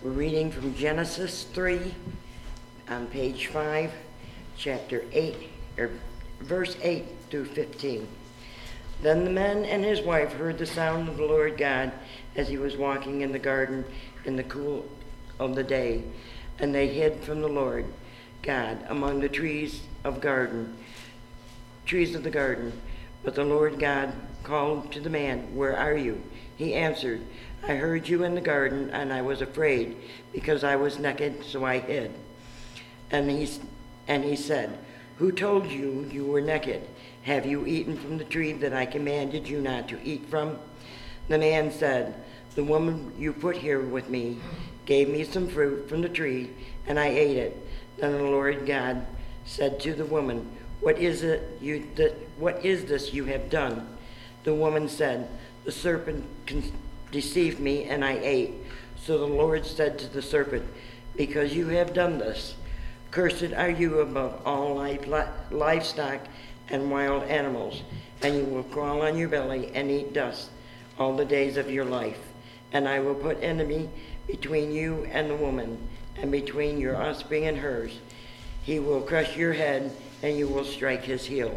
We're reading from Genesis 3 on page 5, chapter 8, or verse 8 through 15. Then the man and his wife heard the sound of the Lord God as he was walking in the garden in the cool of the day, and they hid from the Lord God among the trees of the garden. But the Lord God called to the man, "Where are you?" He answered, "I heard you in the garden, and I was afraid, because I was naked, so I hid." And he said, "Who told you you were naked? Have you eaten from the tree that I commanded you not to eat from?" The man said, "The woman you put here with me gave me some fruit from the tree, and I ate it." Then the Lord God said to the woman, What is this you have done?" The woman said, "The serpent deceived me, and I ate." So the Lord said to the serpent, "Because you have done this, cursed are you above all livestock and wild animals, and you will crawl on your belly and eat dust all the days of your life. And I will put enmity between you and the woman, and between your offspring and hers. He will crush your head, and you will strike his heel."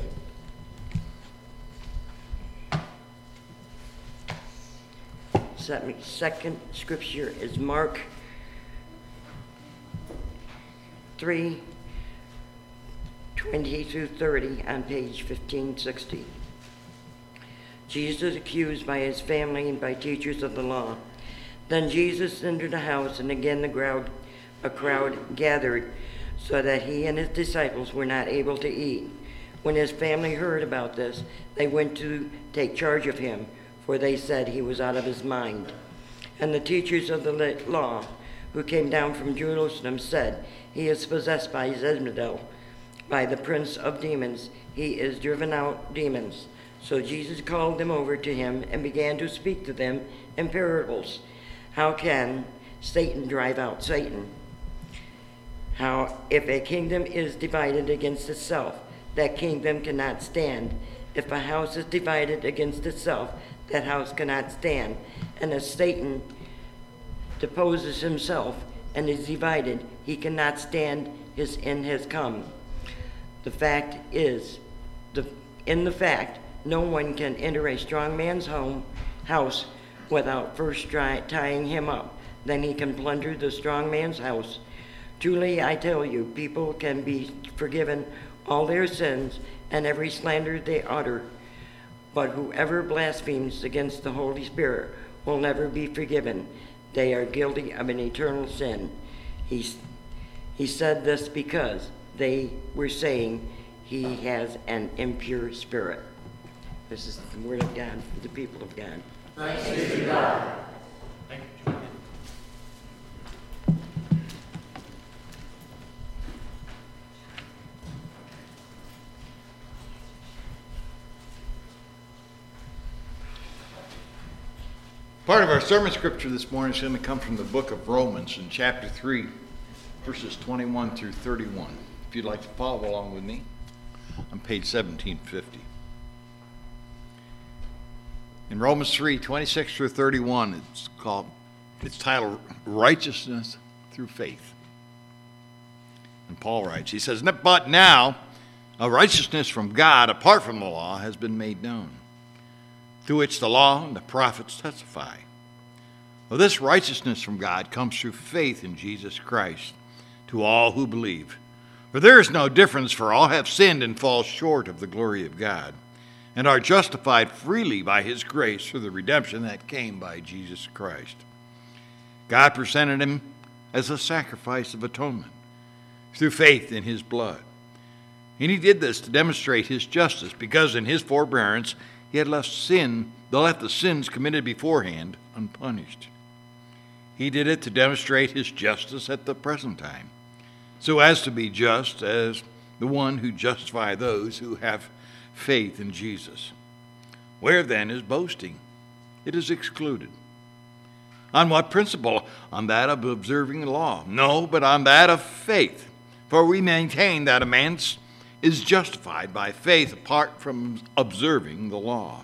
Second scripture is Mark 3:20 through 30 on page 1560. Jesus accused by his family and by teachers of the law. Then Jesus entered a house, and again a crowd gathered, so that he and his disciples were not able to eat. When his family heard about this, they went to take charge of him, for they said he was out of his mind. And the teachers of the law, who came down from Jerusalem, said, "He is possessed by Jezebel, by the prince of demons. He is driven out demons." So Jesus called them over to him and began to speak to them in parables. "How can Satan drive out Satan? How, if a kingdom is divided against itself, that kingdom cannot stand. If a house is divided against itself, that house cannot stand. And if Satan deposes himself and is divided, he cannot stand in his come. The fact is, no one can enter a strong man's house without first tying him up. Then he can plunder the strong man's house. Truly, I tell you, people can be forgiven all their sins and every slander they utter. But whoever blasphemes against the Holy Spirit will never be forgiven. They are guilty of an eternal sin." He said this because they were saying he has an impure spirit. This is the word of God for the people of God. Thanks be to God. Thank you, Julian. Part of our sermon scripture this morning is going to come from the book of Romans in chapter 3, verses 21 through 31. If you'd like to follow along with me on page 1750. In Romans 3, 26 through 31, it's titled Righteousness Through Faith. And Paul writes, he says, "But now a righteousness from God apart from the law has been made known, through which the law and the prophets testify. Well, this righteousness from God comes through faith in Jesus Christ to all who believe. For there is no difference, for all have sinned and fall short of the glory of God, and are justified freely by his grace through the redemption that came by Jesus Christ. God presented him as a sacrifice of atonement through faith in his blood. And he did this to demonstrate his justice, because in his forbearance he had left the sins committed beforehand unpunished. He did it to demonstrate his justice at the present time, so as to be just as the one who justifies those who have faith in Jesus. Where then is boasting? It is excluded. On what principle? On that of observing the law? No, but on that of faith. For we maintain that a man is justified by faith apart from observing the law.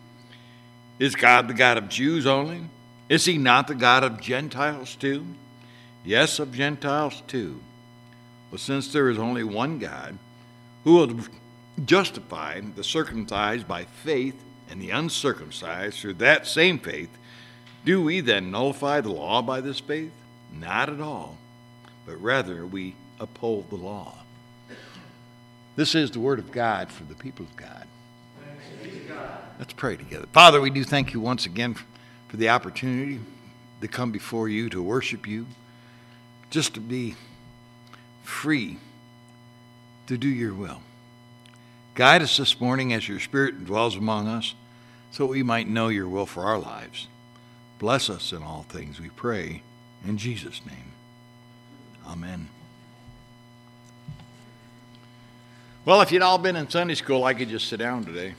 Is God the God of Jews only? Is he not the God of Gentiles too? yes, of Gentiles too. But since there is only one God, who will justify the circumcised by faith and the uncircumcised through that same faith, do we then nullify the law by this faith? Not at all, but rather we uphold the law. This is the word of God for the people of God. Let's pray together. Father, we do thank you once again for the opportunity to come before you, to worship you, just to be free to do your will. Guide us this morning as your Spirit dwells among us, so we might know your will for our lives. Bless us in all things, we pray, in Jesus' name. Amen. Well, if you'd all been in Sunday school, I could just sit down today.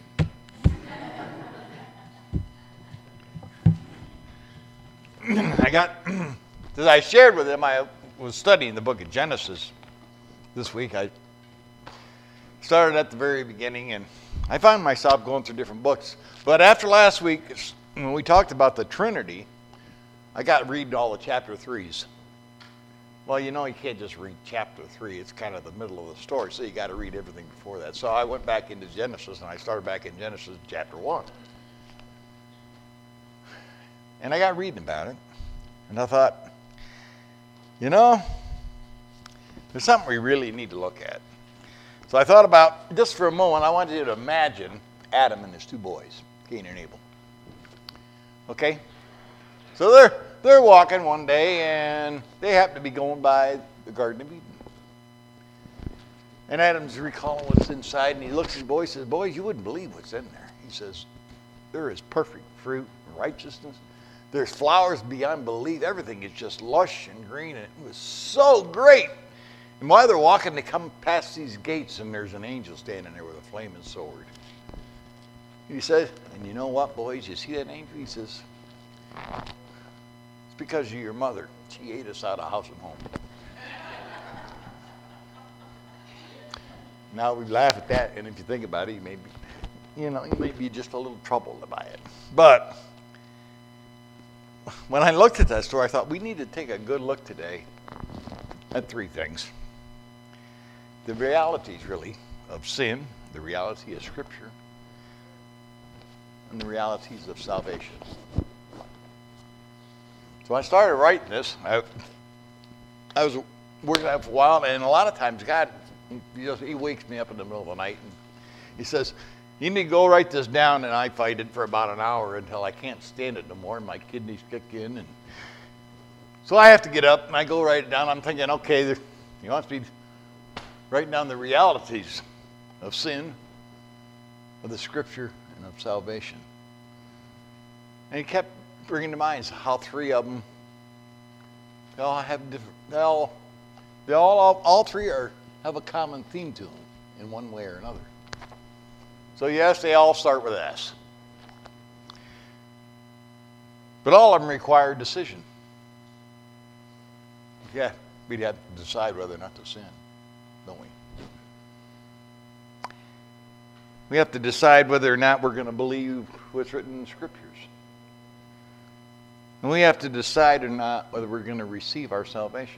As I shared with them, I was studying the book of Genesis this week. I started at the very beginning, and I found myself going through different books. But after last week, when we talked about the Trinity, I got reading all the chapter 3s. Well, you know, you can't just read chapter 3. It's kind of the middle of the story, so you got to read everything before that. So I went back into Genesis, and I started back in Genesis chapter 1. And I got reading about it, and I thought, you know, there's something we really need to look at. So I thought about, just for a moment, I wanted you to imagine Adam and his two boys, Cain and Abel. Okay? So they're walking one day, and they happen to be going by the Garden of Eden. And Adam's recalling what's inside, and he looks at his boys and says, boys, you wouldn't believe what's in there. He says, there is perfect fruit and righteousness. There's flowers beyond belief. Everything is just lush and green, and it was so great. And while they're walking, they come past these gates, and there's an angel standing there with a flaming sword. He says, and you know what, boys, you see that angel? He says, it's because of your mother. She ate us out of house and home. Now we laugh at that, and if you think about it, you may be just a little troubled by it. But when I looked at that story, I thought we need to take a good look today at three things. The realities, really, of sin, the reality of Scripture, and the realities of salvation. So I started writing this. I was working out for a while, and a lot of times God, he wakes me up in the middle of the night, and he says, you need to go write this down, and I fight it for about an hour until I can't stand it no more, and my kidneys kick in. And so I have to get up, and I go write it down. I'm thinking, okay, he wants me writing down the realities of sin, of the Scripture, and of salvation. And he kept bringing to mind how three of them, they all have different, all three have a common theme to them in one way or another. So yes, they all start with S. But all of them require decision. Yeah, we'd have to decide whether or not to sin, don't we? We have to decide whether or not we're going to believe what's written in the Scriptures. And we have to decide or not whether we're going to receive our salvation.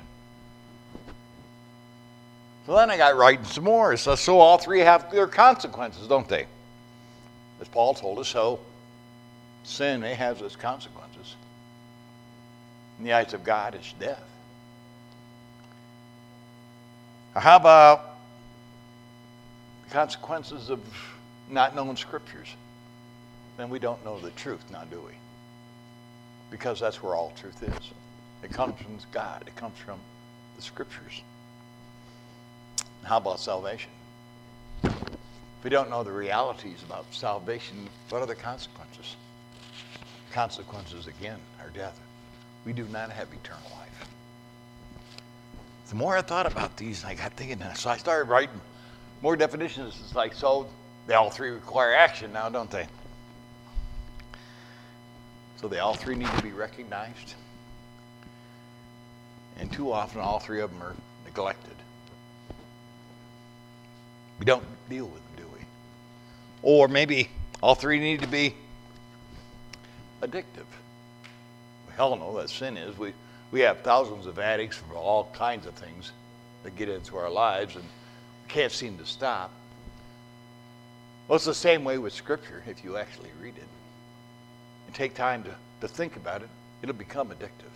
So then I got writing some more. So all three have their consequences, don't they? As Paul told us, so sin has its consequences. In the eyes of God, it's death. How about the consequences of not knowing Scriptures? Then we don't know the truth, now do we? Because that's where all truth is. It comes from God. It comes from the Scriptures. How about salvation? If we don't know the realities about salvation, what are the consequences? Consequences, again, are death. We do not have eternal life. The more I thought about these, I got thinking, so I started writing more definitions. It's like, so they all three require action now, don't they? So they all three need to be recognized. And too often, all three of them are neglected. We don't deal with them, do we? Or maybe all three need to be addictive. We all know that sin is. We have thousands of addicts from all kinds of things that get into our lives and can't seem to stop. Well, it's the same way with Scripture. If you actually read it and take time to think about it, it'll become addictive.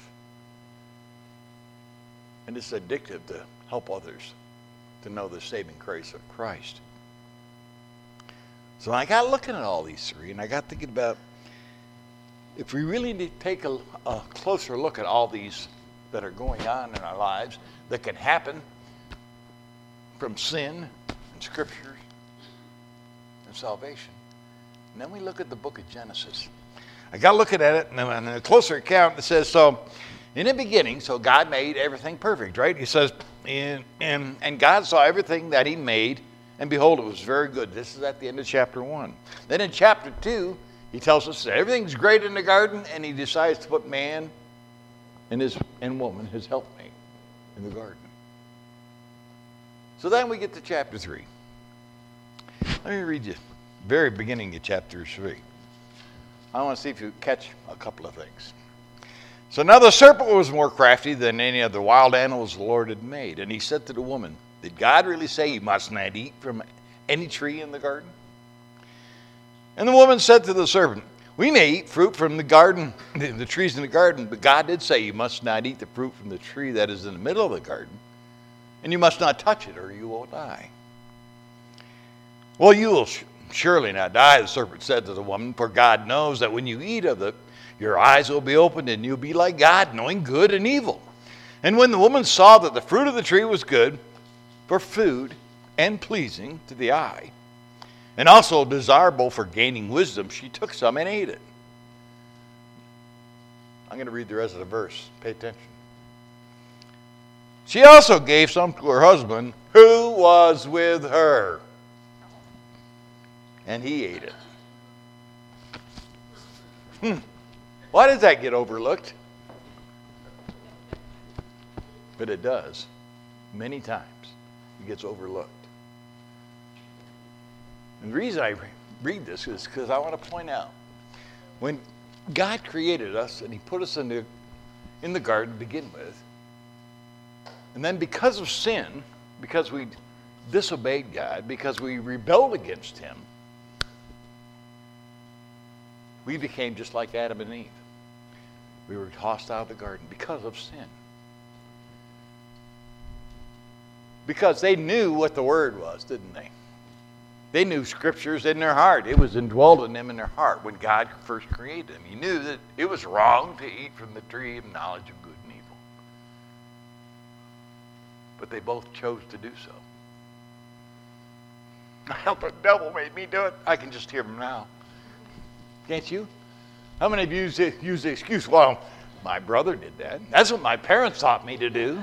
And it's addictive to help others to know the saving grace of Christ. So I got looking at all these three, and I got thinking about if we really need to take a closer look at all these that are going on in our lives that can happen from sin and Scripture and salvation. And then we look at the book of Genesis. I got looking at it, and in a closer account, it says, so in the beginning, so God made everything perfect, right? He says, and God saw everything that he made, and behold, it was very good. This is at the end of chapter 1. Then in chapter 2, he tells us that everything's great in the garden, and he decides to put man and woman, his helpmate, in the garden. So then we get to chapter 3. Let me read you the very beginning of chapter 3. I want to see if you catch a couple of things. So now the serpent was more crafty than any of the wild animals the Lord had made. And he said to the woman, did God really say you must not eat from any tree in the garden? And the woman said to the serpent, we may eat fruit from the garden, the trees in the garden, but God did say you must not eat the fruit from the tree that is in the middle of the garden, and you must not touch it or you will die. Well, you will surely not die, the serpent said to the woman, for God knows that when you eat of it, your eyes will be opened and you'll be like God, knowing good and evil. And when the woman saw that the fruit of the tree was good for food and pleasing to the eye, and also desirable for gaining wisdom, she took some and ate it. I'm going to read the rest of the verse. Pay attention. She also gave some to her husband who was with her, and he ate it. Why does that get overlooked? But it does. Many times it gets overlooked. And the reason I read this is because I want to point out when God created us and he put us in the garden to begin with, and then because of sin, because we disobeyed God, because we rebelled against him, we became just like Adam and Eve. We were tossed out of the garden because of sin. Because they knew what the word was, didn't they? They knew scriptures in their heart. It was indwelled in them in their heart when God first created them. He knew that it was wrong to eat from the tree of knowledge of good and evil. But they both chose to do so. The devil made me do it. I can just hear him now. Can't you? How many of you use the excuse, well, my brother did that. That's what my parents taught me to do.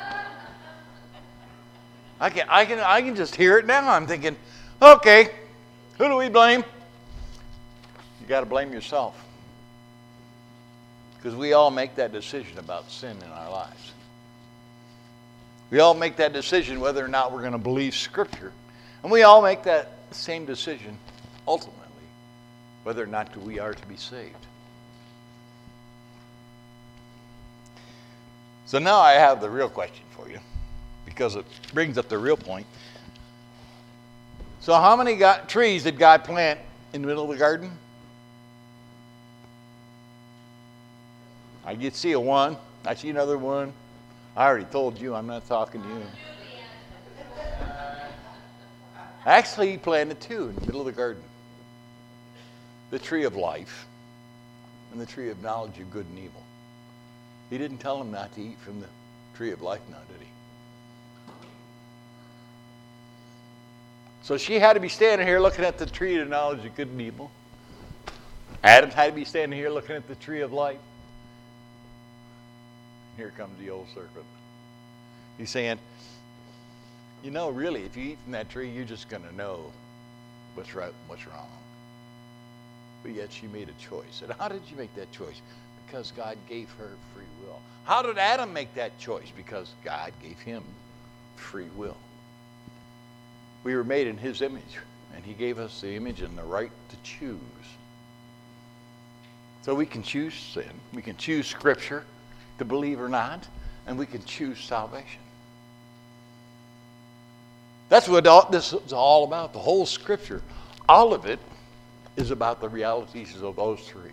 I can just hear it now. I'm thinking, okay, who do we blame? You got to blame yourself. Because we all make that decision about sin in our lives. We all make that decision whether or not we're going to believe Scripture. And we all make that same decision, ultimately, whether or not we are to be saved. So now I have the real question for you, because it brings up the real point. So how many trees did God plant in the middle of the garden? I see a one. I see another one. I already told you I'm not talking to you. Actually, he planted two in the middle of the garden. The tree of life and the tree of knowledge of good and evil. He didn't tell them not to eat from the tree of life now, did he? So she had to be standing here looking at the tree of knowledge of good and evil. Adam had to be standing here looking at the tree of life. Here comes the old serpent. He's saying, you know, really, if you eat from that tree, you're just going to know what's right and what's wrong. But yet she made a choice. And how did she make that choice? Because God gave her free will. How did Adam make that choice? Because God gave him free will. We were made in his image, and he gave us the image and the right to choose. So we can choose sin. We can choose Scripture. to believe or not, and we can choose salvation. That's what this is all about. The whole Scripture, all of it is about the realities of those three.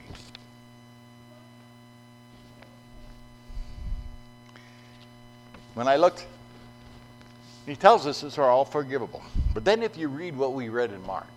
When I looked, he tells us these are all forgivable. But then if you read what we read in Mark,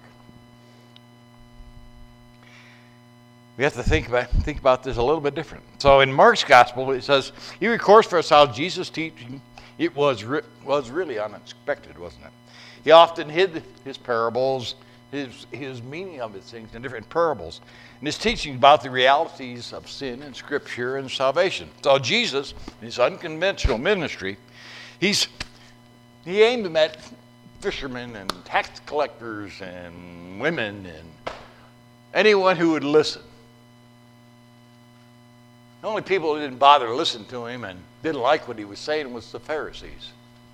we have to think about this a little bit different. So in Mark's gospel, it says, he records for us how Jesus' teaching, it was really unexpected, wasn't it? He often hid his parables, his meaning of his things in different parables. And his teaching about the realities of sin and Scripture and salvation. So Jesus, in his unconventional ministry, he aimed them at fishermen and tax collectors and women and anyone who would listen. The only people who didn't bother to listen to him and didn't like what he was saying was the Pharisees.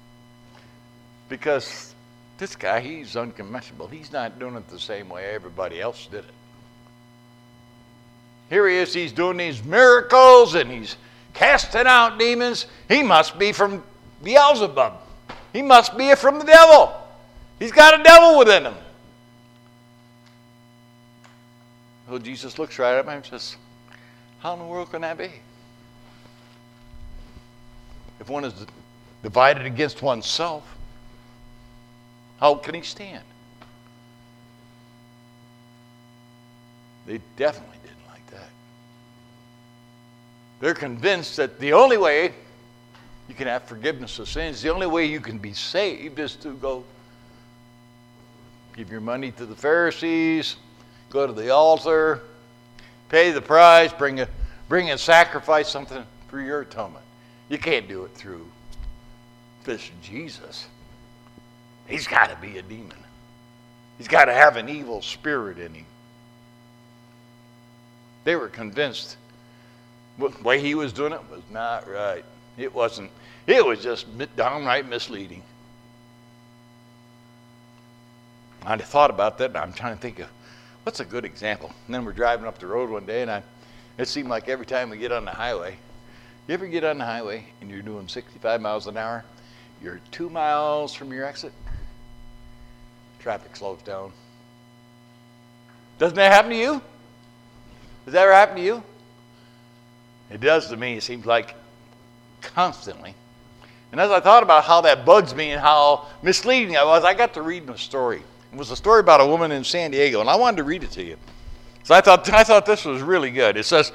Because this guy, he's unconventional. He's not doing it the same way everybody else did it. Here he is, he's doing these miracles and he's casting out demons. He must be from Beelzebub. He must be from the devil. He's got a devil within him. So Jesus looks right at him and says, how in the world can that be? If one is divided against oneself, how can he stand? They definitely didn't like that. They're convinced that the only way you can have forgiveness of sins, the only way you can be saved is to go give your money to the Pharisees, go to the altar, pay the price, bring a sacrifice, something for your atonement. You can't do it through this Jesus. He's got to be a demon. He's got to have an evil spirit in him. They were convinced the way he was doing it was not right. It wasn't. It was just downright misleading. I thought about that, and I'm trying to think of what's a good example. And then we're driving up the road one day, and it seemed like every time we get on the highway, you ever get on the highway and you're doing 65 miles an hour, you're 2 miles from your exit, traffic slows down. Doesn't that happen to you? Does that ever happen to you? It does to me. It seems like constantly. And as I thought about how that bugs me and how misleading it was, I got to reading a story. It was a story about a woman in San Diego, and I wanted to read it to you. So I thought this was really good. It says,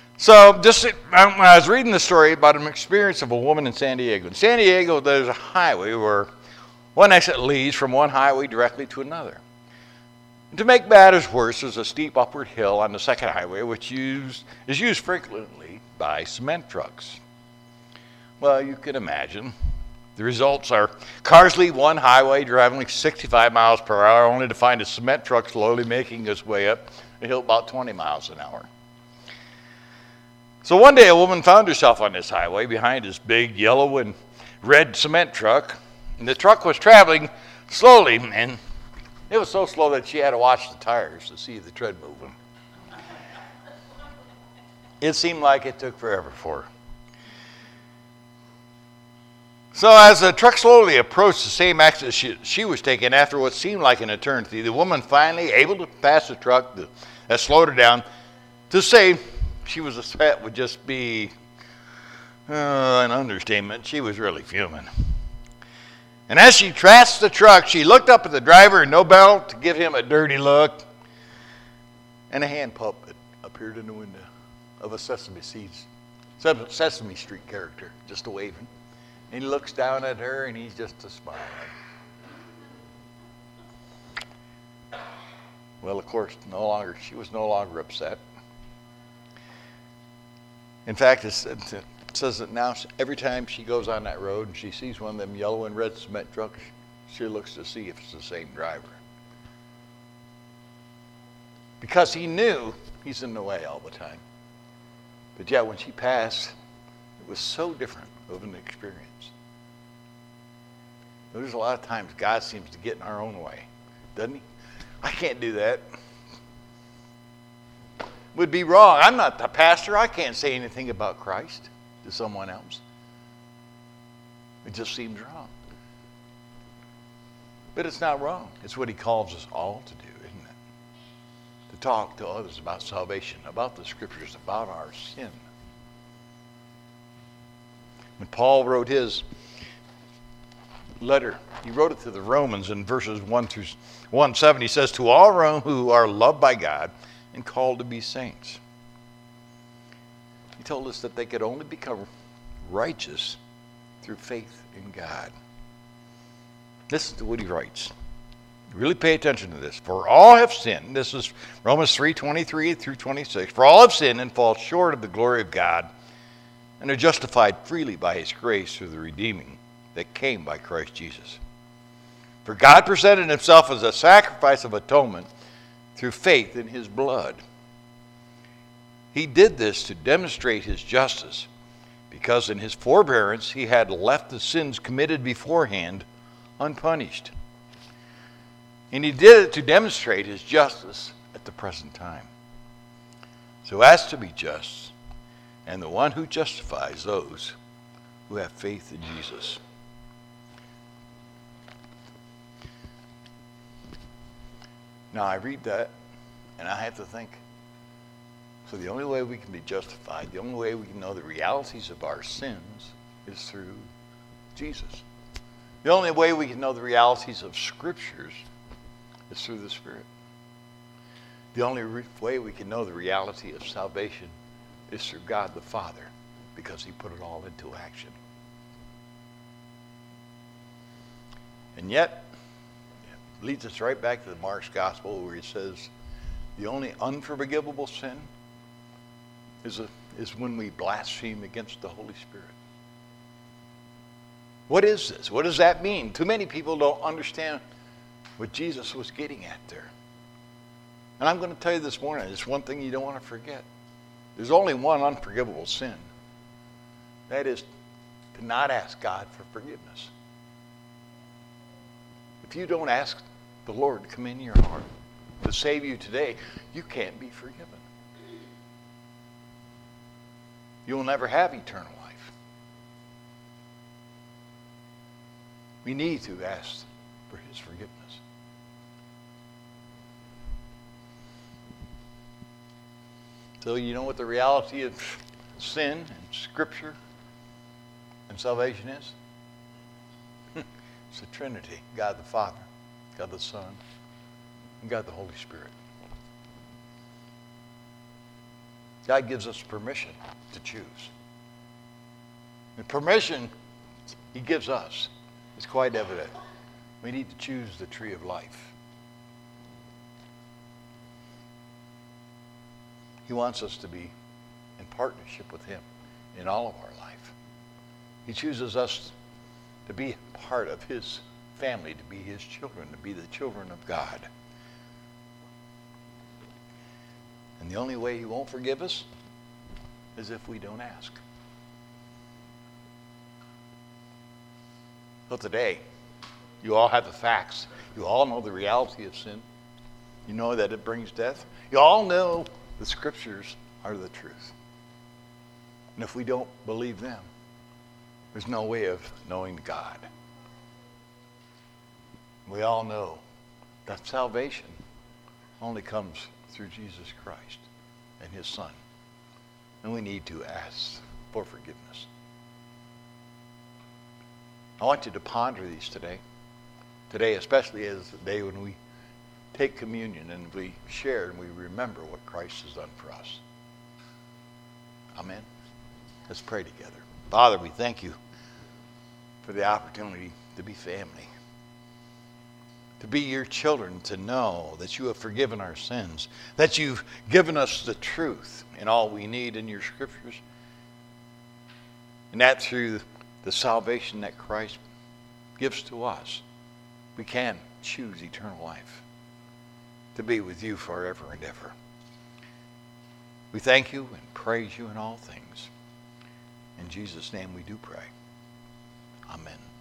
I was reading the story about an experience of a woman in San Diego. In San Diego, there's a highway where one exit leads from one highway directly to another. And to make matters worse, there's a steep upward hill on the second highway, which is used frequently by cement trucks. Well, you can imagine. The results are cars leave one highway driving like 65 miles per hour, only to find a cement truck slowly making its way up a hill about 20 miles an hour. So one day a woman found herself on this highway behind this big yellow and red cement truck. And the truck was traveling slowly, and it was so slow that she had to watch the tires to see the tread moving. It seemed like it took forever for her. So as the truck slowly approached the same exit she was taking after what seemed like an eternity, the woman finally able to pass the truck that slowed her down. To say she was upset would just be an understatement. She was really fuming. And as she passed the truck, she looked up at the driver in no belt to give him a dirty look. And a hand puppet appeared in the window of a Sesame Street character, just a waving. And he looks down at her, and he's just a smiling. Well, of course, she was no longer upset. In fact, it says that now every time she goes on that road and she sees one of them yellow and red cement trucks, she looks to see if it's the same driver. Because he knew he's in the way all the time. But yet when she passed, it was so different of an experience. There's a lot of times God seems to get in our own way, doesn't he? I can't do that. Would be wrong. I'm not the pastor. I can't say anything about Christ. to someone else. It just seems wrong. But it's not wrong. It's what he calls us all to do, isn't it? To talk to others about salvation, about the scriptures, about our sin. When Paul wrote his letter, he wrote it to the Romans in verses 1-7. He says, to all Rome who are loved by God and called to be saints. He told us that they could only become righteous through faith in God. Listen to what he writes. Really pay attention to this. For all have sinned. This is Romans 3:23-26. For all have sinned and fall short of the glory of God and are justified freely by his grace through the redeeming that came by Christ Jesus. For God presented himself as a sacrifice of atonement through faith in his blood. He did this to demonstrate his justice, because in his forbearance he had left the sins committed beforehand unpunished. And he did it to demonstrate his justice at the present time, so as to be just, and the one who justifies those who have faith in Jesus. Now I read that, and I have to think, so the only way we can be justified, the only way we can know the realities of our sins is through Jesus. The only way we can know the realities of Scriptures is through the Spirit. The only way we can know the reality of salvation is through God the Father, because he put it all into action. And yet, it leads us right back to the Mark's Gospel, where he says the only unforgivable sin is when we blaspheme against the Holy Spirit. What is this? What does that mean? Too many people don't understand what Jesus was getting at there. And I'm going to tell you this morning, it's one thing you don't want to forget. There's only one unforgivable sin. That is to not ask God for forgiveness. If you don't ask the Lord to come into your heart to save you today, you can't be forgiven. You will never have eternal life. We need to ask for his forgiveness. So you know what the reality of sin and Scripture and salvation is? It's the Trinity. God the Father, God the Son, and God the Holy Spirit. God gives us permission to choose. The permission he gives us is quite evident. We need to choose the tree of life. He wants us to be in partnership with him in all of our life. He chooses us to be part of his family, to be his children, to be the children of God. And the only way he won't forgive us is if we don't ask. So today, you all have the facts. You all know the reality of sin. You know that it brings death. You all know the Scriptures are the truth. And if we don't believe them, there's no way of knowing God. We all know that salvation only comes through Jesus Christ and his Son. And we need to ask for forgiveness. I want you to ponder these today. Today, especially as the day when we take communion and we share and we remember what Christ has done for us. Amen. Let's pray together. Father, we thank you for the opportunity to be family, to be your children, to know that you have forgiven our sins, that you've given us the truth and all we need in your Scriptures, and that through the salvation that Christ gives to us, we can choose eternal life, to be with you forever and ever. We thank you and praise you in all things. In Jesus' name we do pray. Amen.